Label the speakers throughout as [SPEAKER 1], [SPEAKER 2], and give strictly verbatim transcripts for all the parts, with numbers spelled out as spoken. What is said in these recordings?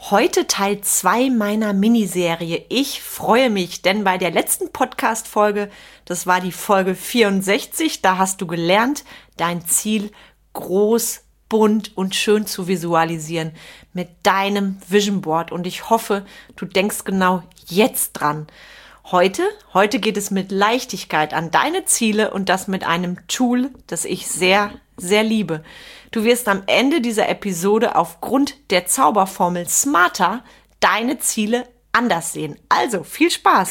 [SPEAKER 1] Heute Teil zwei meiner Miniserie. Ich freue mich, denn bei der letzten Podcast-Folge, das war die Folge vierundsechzig, da hast du gelernt, dein Ziel groß, bunt und schön zu visualisieren mit deinem Vision Board. Und ich hoffe, du denkst genau jetzt dran. Heute, heute geht es mit Leichtigkeit an deine Ziele und das mit einem Tool, das ich sehr, sehr liebe. Du wirst am Ende dieser Episode aufgrund der Zauberformel Smarter deine Ziele anders sehen. Also viel Spaß!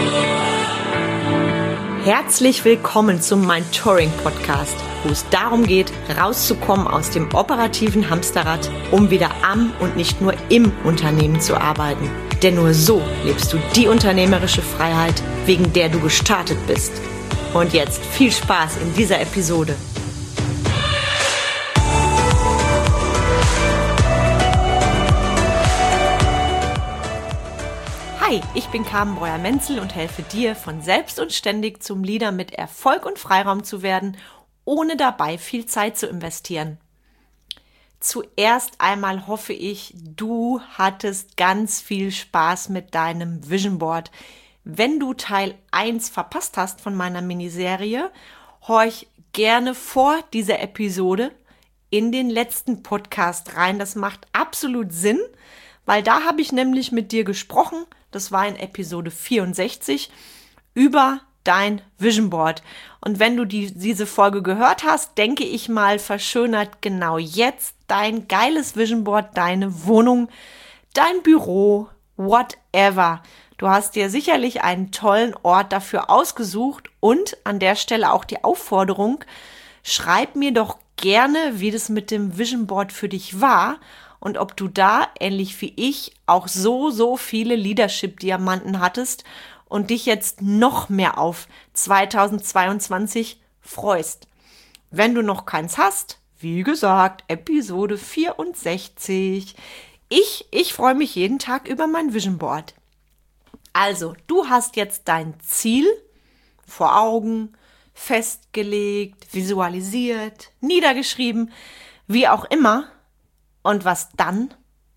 [SPEAKER 1] Herzlich willkommen zum Mentoring Podcast, wo es darum geht, rauszukommen aus dem operativen Hamsterrad, um wieder am und nicht nur im Unternehmen zu arbeiten. Denn nur so lebst du die unternehmerische Freiheit, wegen der du gestartet bist. Und jetzt viel Spaß in dieser Episode. Hi, ich bin Carmen Breuer-Menzel und helfe dir, von selbst und ständig zum Leader mit Erfolg und Freiraum zu werden, ohne dabei viel Zeit zu investieren. Zuerst einmal hoffe ich, du hattest ganz viel Spaß mit deinem Vision Board. Wenn du Teil eins verpasst hast von meiner Miniserie, horch gerne vor dieser Episode in den letzten Podcast rein. Das macht absolut Sinn, weil da habe ich nämlich mit dir gesprochen, das war in Episode vierundsechzig, über dein Vision Board. Und wenn du die, diese Folge gehört hast, denke ich mal, verschönert genau jetzt dein geiles Vision Board, deine Wohnung, dein Büro, whatever. Du hast dir sicherlich einen tollen Ort dafür ausgesucht und an der Stelle auch die Aufforderung, schreib mir doch gerne, wie das mit dem Vision Board für dich war und ob du da, ähnlich wie ich, auch so, so viele Leadership-Diamanten hattest und dich jetzt noch mehr auf zweitausendzweiundzwanzig freust. Wenn du noch keins hast, wie gesagt, Episode vierundsechzig. Ich, ich freue mich jeden Tag über mein Vision Board. Also, du hast jetzt dein Ziel vor Augen, festgelegt, visualisiert, niedergeschrieben, wie auch immer. Und was dann?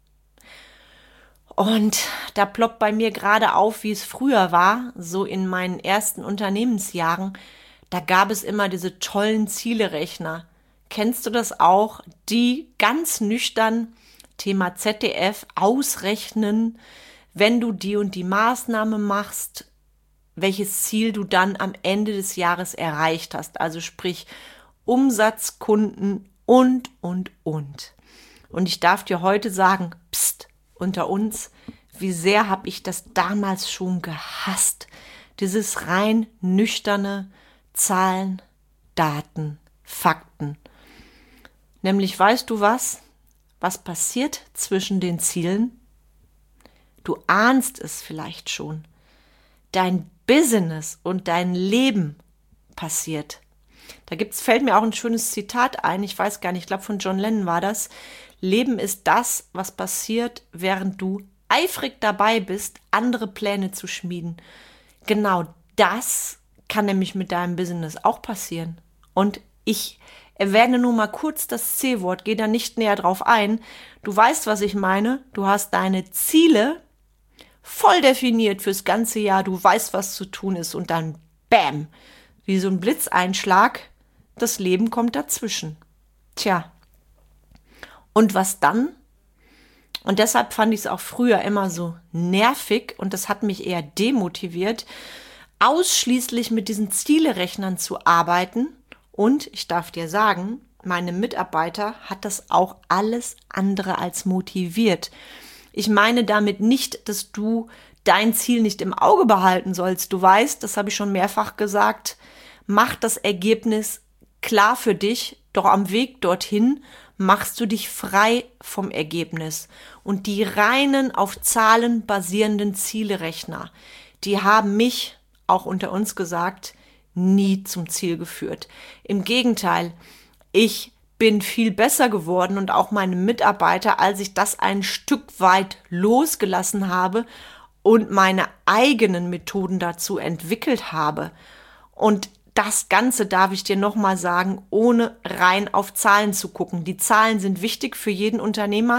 [SPEAKER 1] Und da ploppt bei mir gerade auf, wie es früher war, so in meinen ersten Unternehmensjahren. Da gab es immer diese tollen Zielerechner. Kennst du das auch? Die ganz nüchtern, Thema Z D F, ausrechnen, wenn du die und die Maßnahme machst, welches Ziel du dann am Ende des Jahres erreicht hast. Also sprich Umsatz, Kunden und, und, und. Und ich darf dir heute sagen, pst, unter uns, wie sehr habe ich das damals schon gehasst. Dieses rein nüchterne Zahlen, Daten, Fakten. Nämlich, weißt du was? Was passiert zwischen den Zielen? Du ahnst es vielleicht schon. Dein Business und dein Leben passiert. Da gibt's, fällt mir auch ein schönes Zitat ein, ich weiß gar nicht, ich glaube von John Lennon war das. Leben ist das, was passiert, während du eifrig dabei bist, andere Pläne zu schmieden. Genau das kann nämlich mit deinem Business auch passieren. Und ich erwähne nur mal kurz das C-Wort, gehe da nicht näher drauf ein. Du weißt, was ich meine. Du hast deine Ziele voll definiert fürs ganze Jahr. Du weißt, was zu tun ist. Und dann bam, wie so ein Blitzeinschlag, das Leben kommt dazwischen. Tja. Und was dann? Und deshalb fand ich es auch früher immer so nervig und das hat mich eher demotiviert, ausschließlich mit diesen Zielerechnern zu arbeiten. Und ich darf dir sagen, meine Mitarbeiter hat das auch alles andere als motiviert. Ich meine damit nicht, dass du dein Ziel nicht im Auge behalten sollst. Du weißt, das habe ich schon mehrfach gesagt, mach das Ergebnis klar für dich, doch am Weg dorthin machst du dich frei vom Ergebnis. Und die reinen auf Zahlen basierenden Zielerechner, die haben mich, auch unter uns gesagt, nie zum Ziel geführt. Im Gegenteil, ich bin viel besser geworden und auch meine Mitarbeiter, als ich das ein Stück weit losgelassen habe und meine eigenen Methoden dazu entwickelt habe. Und das Ganze darf ich dir nochmal sagen, ohne rein auf Zahlen zu gucken. Die Zahlen sind wichtig für jeden Unternehmer,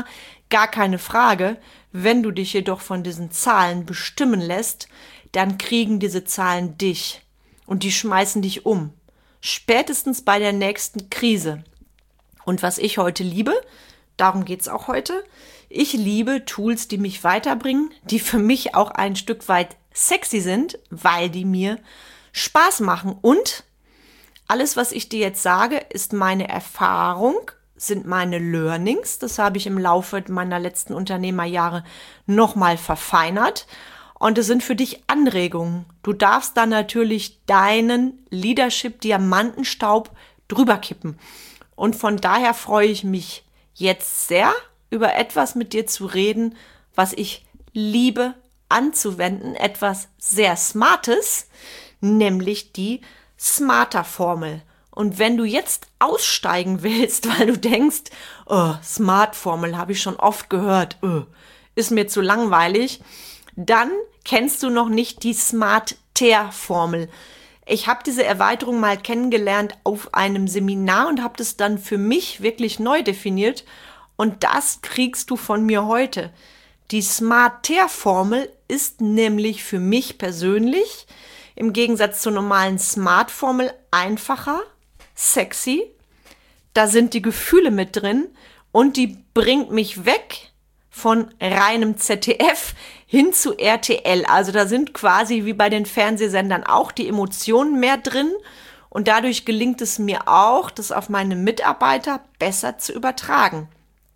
[SPEAKER 1] Gar keine Frage. Wenn du dich jedoch von diesen Zahlen bestimmen lässt, dann kriegen diese Zahlen dich und die schmeißen dich um. Spätestens bei der nächsten Krise. Und was ich heute liebe, darum geht's auch heute, ich liebe Tools, die mich weiterbringen, die für mich auch ein Stück weit sexy sind, weil die mir Spaß machen. Und alles, was ich dir jetzt sage, ist meine Erfahrung, sind meine Learnings. Das habe ich im Laufe meiner letzten Unternehmerjahre nochmal verfeinert. Und es sind für dich Anregungen. Du darfst da natürlich deinen Leadership-Diamantenstaub drüber kippen. Und von daher freue ich mich jetzt sehr, über etwas mit dir zu reden, was ich liebe anzuwenden. Etwas sehr Smartes, nämlich die Smarter-Formel. Und wenn du jetzt aussteigen willst, weil du denkst, oh, Smart-Formel habe ich schon oft gehört, oh, ist mir zu langweilig, dann kennst du noch nicht die Smart-Ter-Formel. Ich habe diese Erweiterung mal kennengelernt auf einem Seminar und habe das dann für mich wirklich neu definiert. Und das kriegst du von mir heute. Die Smart-Ter-Formel ist nämlich für mich persönlich im Gegensatz zur normalen Smart-Formel einfacher, sexy. Da sind die Gefühle mit drin und die bringt mich weg von reinem Z D F hin zu R T L. Also da sind quasi wie bei den Fernsehsendern auch die Emotionen mehr drin und dadurch gelingt es mir auch, das auf meine Mitarbeiter besser zu übertragen.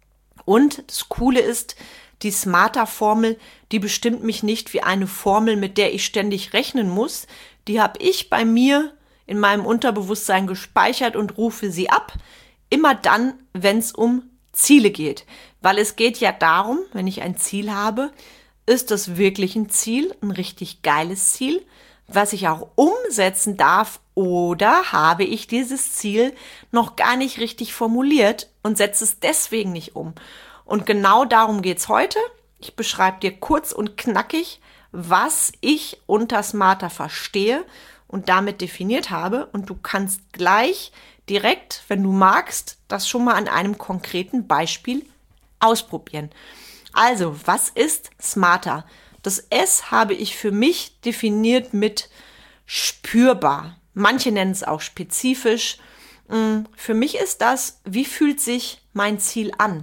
[SPEAKER 1] Und das Coole ist, die Smarter-Formel, die bestimmt mich nicht wie eine Formel, mit der ich ständig rechnen muss. Die habe ich bei mir in meinem Unterbewusstsein gespeichert und rufe sie ab. Immer dann, wenn es um Ziele geht. Weil es geht ja darum, wenn ich ein Ziel habe, ist das wirklich ein Ziel, ein richtig geiles Ziel, was ich auch umsetzen darf, oder habe ich dieses Ziel noch gar nicht richtig formuliert und setze es deswegen nicht um. Und genau darum geht's heute. Ich beschreibe dir kurz und knackig, was ich unter Smarter verstehe und damit definiert habe. Und du kannst gleich direkt, wenn du magst, das schon mal an einem konkreten Beispiel ausprobieren. Also, was ist Smarter? Das S habe ich für mich definiert mit spürbar. Manche nennen es auch spezifisch. Für mich ist das, wie fühlt sich mein Ziel an?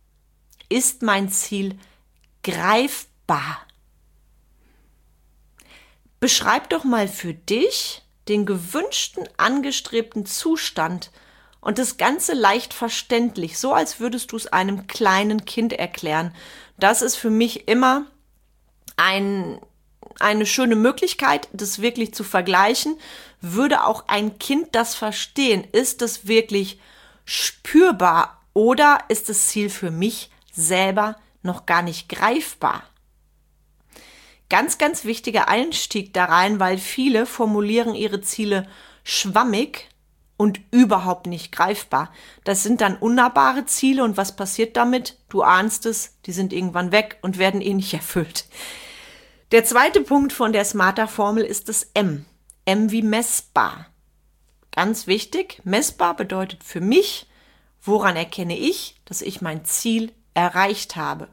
[SPEAKER 1] Ist mein Ziel greifbar? Beschreib doch mal für dich den gewünschten, angestrebten Zustand und das Ganze leicht verständlich, so als würdest du es einem kleinen Kind erklären. Das ist für mich immer ein, eine schöne Möglichkeit, das wirklich zu vergleichen. Würde auch ein Kind das verstehen? Ist das wirklich spürbar oder ist das Ziel für mich selber noch gar nicht greifbar? Ganz, ganz wichtiger Einstieg da rein, weil viele formulieren ihre Ziele schwammig und überhaupt nicht greifbar. Das sind dann unnahbare Ziele und was passiert damit? Du ahnst es, die sind irgendwann weg und werden eh nicht erfüllt. Der zweite Punkt von der Smarter-Formel ist das M. M wie messbar. Ganz wichtig, messbar bedeutet für mich, woran erkenne ich, dass ich mein Ziel erreicht habe?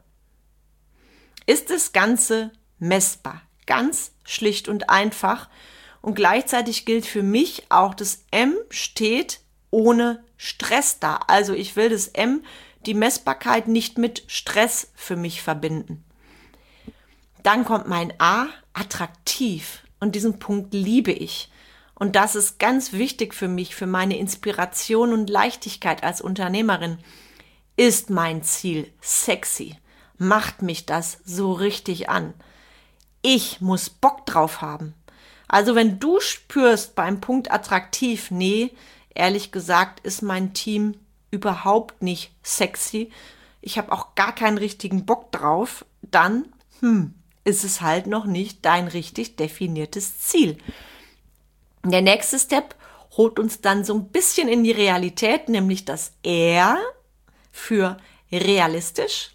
[SPEAKER 1] Ist das Ganze messbar? Ganz schlicht und einfach. Und gleichzeitig gilt für mich auch, das M steht ohne Stress da. Also ich will das M, die Messbarkeit, nicht mit Stress für mich verbinden. Dann kommt mein A, attraktiv. Und diesen Punkt liebe ich. Und das ist ganz wichtig für mich, für meine Inspiration und Leichtigkeit als Unternehmerin. Ist mein Ziel sexy? Macht mich das so richtig an? Ich muss Bock drauf haben. Also wenn du spürst beim Punkt attraktiv, nee, ehrlich gesagt ist mein Team überhaupt nicht sexy, ich habe auch gar keinen richtigen Bock drauf, dann hm, ist es halt noch nicht dein richtig definiertes Ziel. Der nächste Step holt uns dann so ein bisschen in die Realität, nämlich das R für realistisch.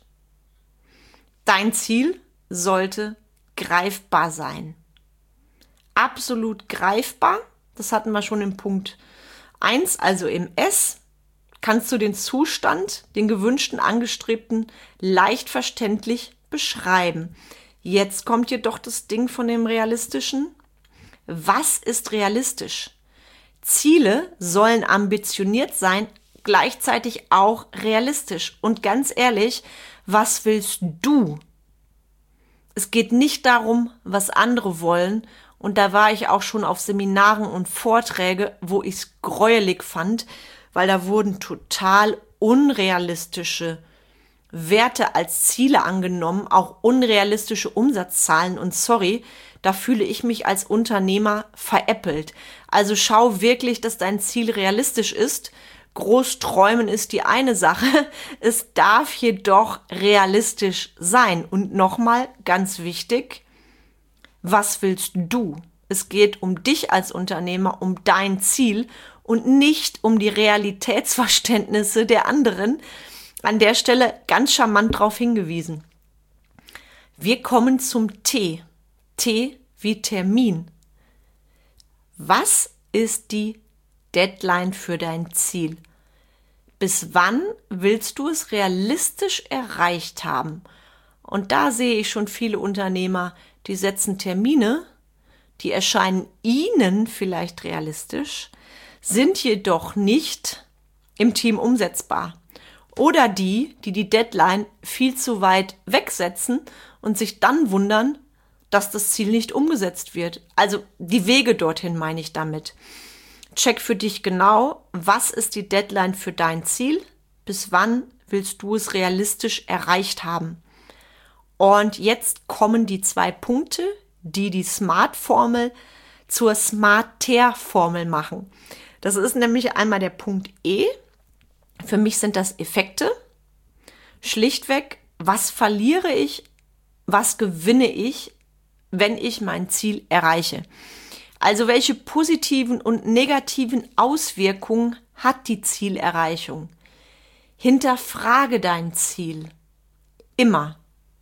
[SPEAKER 1] Dein Ziel sollte greifbar sein. Absolut greifbar, das hatten wir schon im Punkt eins, also im S. kannst du den Zustand, den gewünschten, angestrebten, leicht verständlich beschreiben. Jetzt kommt jedoch das Ding von dem Realistischen. Was ist realistisch? Ziele sollen ambitioniert sein, gleichzeitig auch realistisch. Und ganz ehrlich, was willst du? Es geht nicht darum, was andere wollen. Und da war ich auch schon auf Seminaren und Vorträge, wo ich es gräuelig fand, weil da wurden total unrealistische Werte als Ziele angenommen, auch unrealistische Umsatzzahlen. Und sorry, da fühle ich mich als Unternehmer veräppelt. Also schau wirklich, dass dein Ziel realistisch ist. Groß träumen ist die eine Sache. Es darf jedoch realistisch sein. Und nochmal, ganz wichtig, was willst du? Es geht um dich als Unternehmer, um dein Ziel und nicht um die Realitätsverständnisse der anderen. An der Stelle ganz charmant darauf hingewiesen. Wir kommen zum T. T wie Termin. Was ist die Deadline für dein Ziel? Bis wann willst du es realistisch erreicht haben? Und da sehe ich schon viele Unternehmer, die setzen Termine, die erscheinen ihnen vielleicht realistisch, sind jedoch nicht im Team umsetzbar. Oder die, die die Deadline viel zu weit wegsetzen und sich dann wundern, dass das Ziel nicht umgesetzt wird. Also die Wege dorthin meine ich damit. Check für dich genau, was ist die Deadline für dein Ziel? Bis wann willst du es realistisch erreicht haben? Und jetzt kommen die zwei Punkte, die die SMART-Formel zur SMART-Ter-Formel machen. Das ist nämlich einmal der Punkt E. Für mich sind das Effekte. Schlichtweg, was verliere ich, was gewinne ich, wenn ich mein Ziel erreiche? Also welche positiven und negativen Auswirkungen hat die Zielerreichung? Hinterfrage dein Ziel. Immer.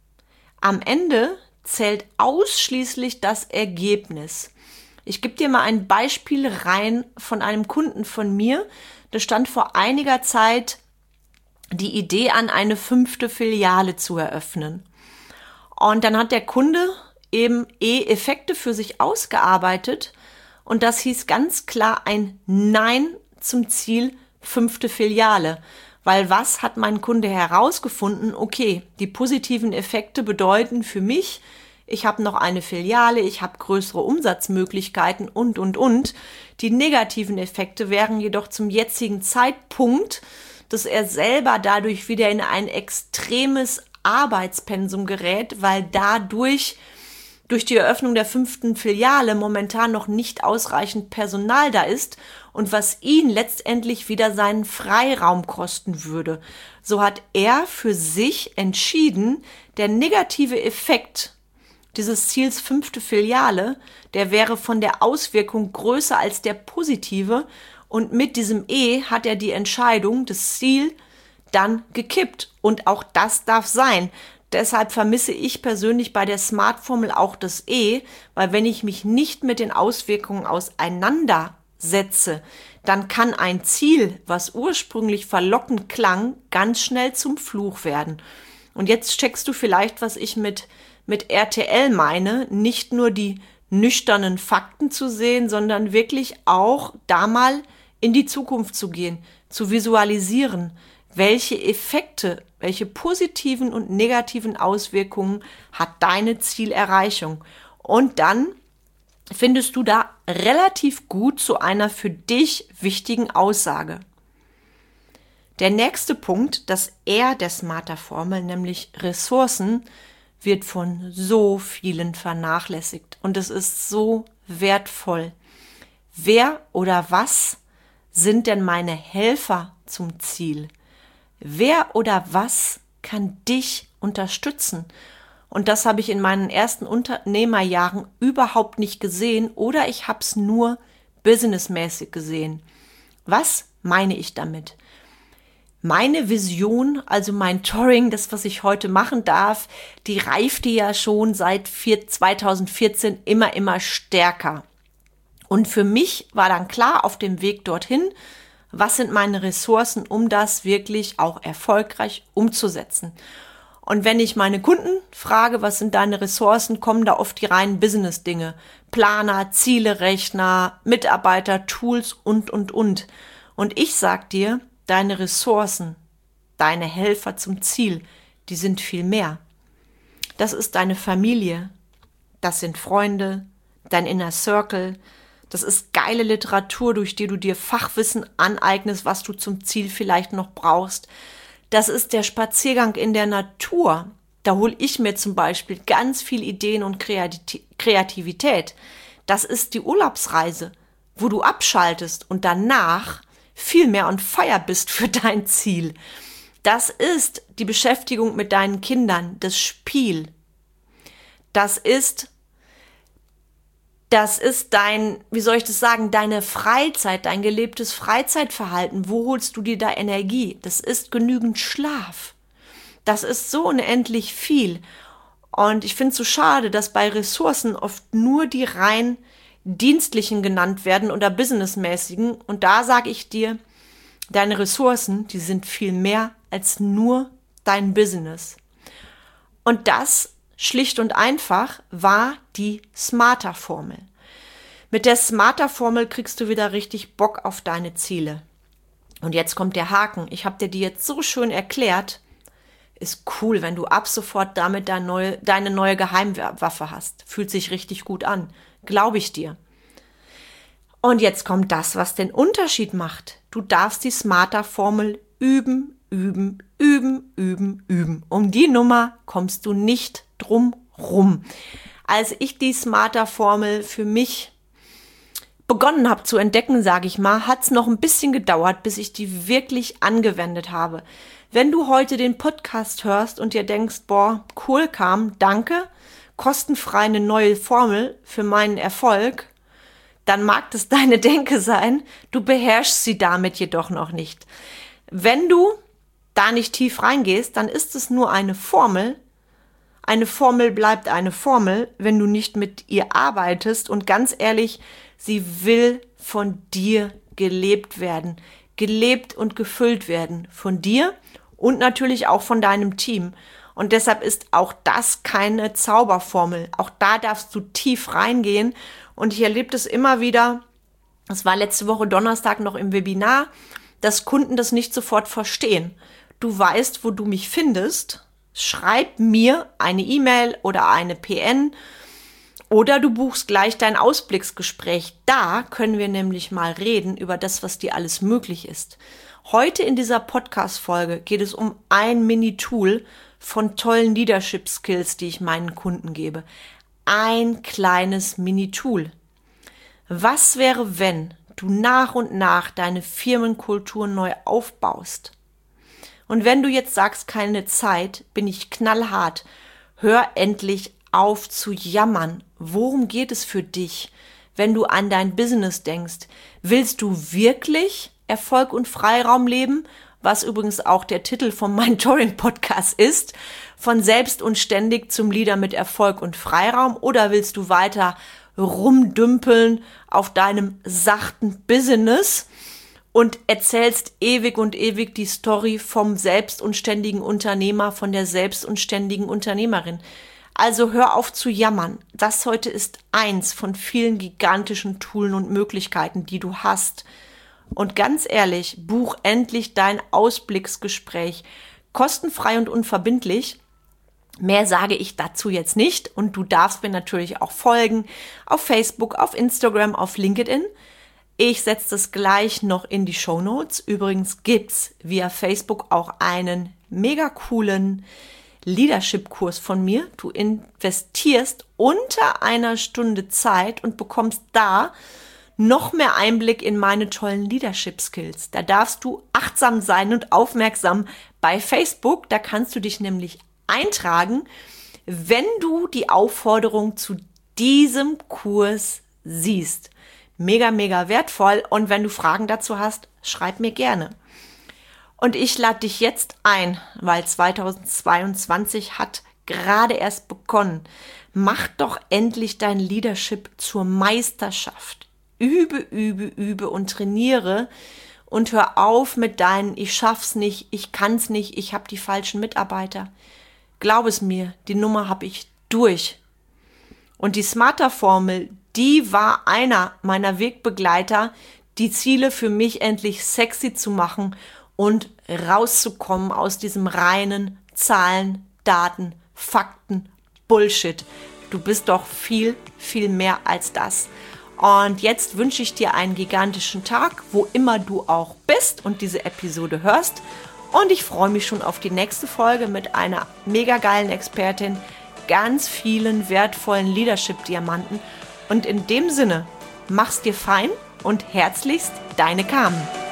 [SPEAKER 1] Am Ende zählt ausschließlich das Ergebnis. Ich gebe dir mal ein Beispiel rein von einem Kunden von mir. Da stand vor einiger Zeit die Idee an, eine fünfte Filiale zu eröffnen. Und dann hat der Kunde eben E-Effekte für sich ausgearbeitet. Und das hieß ganz klar ein Nein zum Ziel fünfte Filiale. Weil was hat mein Kunde herausgefunden? Okay, die positiven Effekte bedeuten für mich, ich habe noch eine Filiale, ich habe größere Umsatzmöglichkeiten und, und, und. Die negativen Effekte wären jedoch zum jetzigen Zeitpunkt, dass er selber dadurch wieder in ein extremes Arbeitspensum gerät, weil dadurch durch die Eröffnung der fünften Filiale momentan noch nicht ausreichend Personal da ist und was ihn letztendlich wieder seinen Freiraum kosten würde. So hat er für sich entschieden, der negative Effekt dieses Ziels fünfte Filiale, der wäre von der Auswirkung größer als der positive und mit diesem E hat er die Entscheidung, das Ziel dann gekippt und auch das darf sein. Deshalb vermisse ich persönlich bei der SMART-Formel auch das E, weil wenn ich mich nicht mit den Auswirkungen auseinandersetze, dann kann ein Ziel, was ursprünglich verlockend klang, ganz schnell zum Fluch werden. Und jetzt checkst du vielleicht, was ich mit mit R T L meine, nicht nur die nüchternen Fakten zu sehen, sondern wirklich auch da mal in die Zukunft zu gehen, zu visualisieren, welche Effekte, welche positiven und negativen Auswirkungen hat deine Zielerreichung. Und dann findest du da relativ gut zu einer für dich wichtigen Aussage. Der nächste Punkt, das R der Smarter-Formel, nämlich Ressourcen, wird von so vielen vernachlässigt und es ist so wertvoll. Wer oder was sind denn meine Helfer zum Ziel? Wer oder was kann dich unterstützen? Und das habe ich in meinen ersten Unternehmerjahren überhaupt nicht gesehen oder ich habe es nur businessmäßig gesehen. Was meine ich damit? Meine Vision, also mein Touring, das, was ich heute machen darf, die reifte ja schon seit zweitausendvierzehn immer, immer stärker. Und für mich war dann klar auf dem Weg dorthin, Was sind meine Ressourcen, um das wirklich auch erfolgreich umzusetzen? Und wenn ich meine Kunden frage, was sind deine Ressourcen, kommen da oft die reinen Business-Dinge. Planer, Ziele-Rechner, Mitarbeiter, Tools und, und, und. Und ich sag dir, deine Ressourcen, deine Helfer zum Ziel, die sind viel mehr. Das ist deine Familie, das sind Freunde, dein Inner Circle, das ist geile Literatur, durch die du dir Fachwissen aneignest, was du zum Ziel vielleicht noch brauchst. Das ist der Spaziergang in der Natur. Da hole ich mir zum Beispiel ganz viel Ideen und Kreativität. Das ist die Urlaubsreise, wo du abschaltest und danach viel mehr on fire bist für dein Ziel. Das ist die Beschäftigung mit deinen Kindern, das Spiel. Das ist, das ist dein, wie soll ich das sagen, deine Freizeit, dein gelebtes Freizeitverhalten. Wo holst du dir da Energie? Das ist genügend Schlaf. Das ist so unendlich viel. Und ich finde es so schade, dass bei Ressourcen oft nur die rein dienstlichen genannt werden oder businessmäßigen. Und da sage ich dir, deine Ressourcen, die sind viel mehr als nur dein Business. Und das schlicht und einfach war die Smarter-Formel. Mit der Smarter-Formel kriegst du wieder richtig Bock auf deine Ziele. Und jetzt kommt der Haken. Ich habe dir die jetzt so schön erklärt. Ist cool, wenn du ab sofort damit deine neue, deine neue Geheimwaffe hast. Fühlt sich richtig gut an. Glaube ich dir. Und jetzt kommt das, was den Unterschied macht. Du darfst die Smarter-Formel üben, üben, üben, üben, üben. Um die Nummer kommst du nicht drum rum. Als ich die Smarter-Formel für mich begonnen habe zu entdecken, sage ich mal, hat es noch ein bisschen gedauert, bis ich die wirklich angewendet habe. Wenn du heute den Podcast hörst und dir denkst, boah, cool kam, danke, kostenfrei eine neue Formel für meinen Erfolg, dann mag das deine Denke sein, du beherrschst sie damit jedoch noch nicht. Wenn du da nicht tief reingehst, dann ist es nur eine Formel. Eine Formel bleibt eine Formel, wenn du nicht mit ihr arbeitest. Und ganz ehrlich, sie will von dir gelebt werden. Gelebt und gefüllt werden. Von dir und natürlich auch von deinem Team. Und deshalb ist auch das keine Zauberformel. Auch da darfst du tief reingehen. Und ich erlebe das immer wieder, das war letzte Woche Donnerstag noch im Webinar, dass Kunden das nicht sofort verstehen. Du weißt, wo du mich findest. Schreib mir eine E-Mail oder eine P N oder du buchst gleich dein Ausblicksgespräch. Da können wir nämlich mal reden über das, was dir alles möglich ist. Heute in dieser Podcast-Folge geht es um ein Mini-Tool von tollen Leadership-Skills, die ich meinen Kunden gebe. Ein kleines Mini-Tool. Was wäre, wenn du nach und nach deine Firmenkultur neu aufbaust? Und wenn du jetzt sagst, keine Zeit, bin ich knallhart. Hör endlich auf zu jammern. Worum geht es für dich, wenn du an dein Business denkst? Willst du wirklich Erfolg und Freiraum leben? Was übrigens auch der Titel vom Mentoring-Podcast ist. Von selbst und ständig zum Leader mit Erfolg und Freiraum. Oder willst du weiter rumdümpeln auf deinem sachten Business und erzählst ewig und ewig die Story vom selbstunständigen Unternehmer, von der selbstunständigen Unternehmerin. Also hör auf zu jammern. Das heute ist eins von vielen gigantischen Tools und Möglichkeiten, die du hast. Und ganz ehrlich, buch endlich dein Ausblicksgespräch. Kostenfrei und unverbindlich. Mehr sage ich dazu jetzt nicht. Und du darfst mir natürlich auch folgen auf Facebook, auf Instagram, auf LinkedIn. Ich setze das gleich noch in die Shownotes. Übrigens gibt's via Facebook auch einen mega coolen Leadership-Kurs von mir. Du investierst unter einer Stunde Zeit und bekommst da noch mehr Einblick in meine tollen Leadership-Skills. Da darfst du achtsam sein und aufmerksam bei Facebook. Da kannst du dich nämlich eintragen, wenn du die Aufforderung zu diesem Kurs siehst. Mega, mega wertvoll. Und wenn du Fragen dazu hast, schreib mir gerne. Und ich lade dich jetzt ein, weil zweitausendzweiundzwanzig hat gerade erst begonnen. Mach doch endlich dein Leadership zur Meisterschaft. Übe, übe, übe und trainiere und hör auf mit deinen Ich schaff's nicht, ich kann's nicht, ich hab die falschen Mitarbeiter. Glaub es mir, die Nummer hab ich durch. Und die Smarter-Formel, die war einer meiner Wegbegleiter, die Ziele für mich endlich sexy zu machen und rauszukommen aus diesem reinen Zahlen, Daten, Fakten, Bullshit. Du bist doch viel, viel mehr als das. Und jetzt wünsche ich dir einen gigantischen Tag, wo immer du auch bist und diese Episode hörst. Und ich freue mich schon auf die nächste Folge mit einer mega geilen Expertin, ganz vielen wertvollen Leadership-Diamanten. Und in dem Sinne, mach's dir fein und herzlichst, deine Carmen.